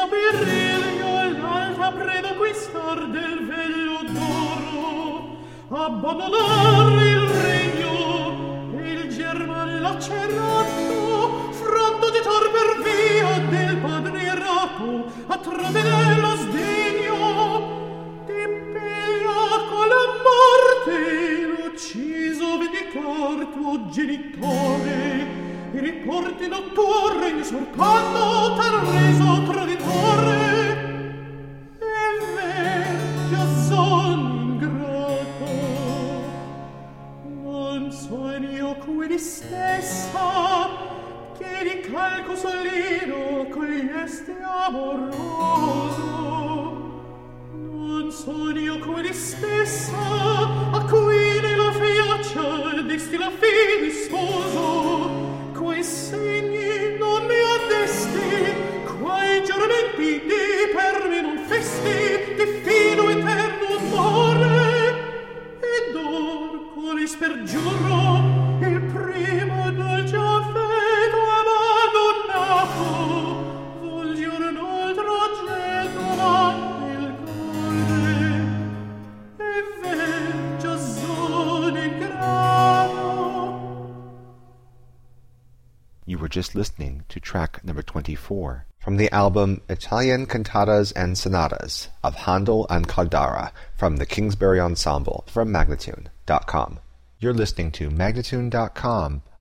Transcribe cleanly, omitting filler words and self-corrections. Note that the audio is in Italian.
saperiglio l'alta preda acquistar del vello d'oro, abbandonare il regno e il german lacerato, fronte di tor per via del padre errato, a tradere lo sdegno, ti piglia con la morte, l'ucciso vendicar tuo genitore, e riporti nel tuo regno sorcando t'ha reso traditore. E vecchia son ingrato, non son io quelli stessa che di calco solino coglieste amoroso. Non son io quelli stessa a cui nella fiaccia desti la fine sposo. Quei segni non mi addesti, quei giuramenti di per me non festi, di fino eterno amore. Ed or, quali spergiuro, il primo dolce affetto abbandonato, vol giorno il tragetto va nel cuore, e vecchia son ingrato. You were just listening to track number 24 from the album Italian Cantatas and Sonatas of Handel and Caldara from the Kingsbury Ensemble from Magnatune.com. You're listening to Magnatune.com,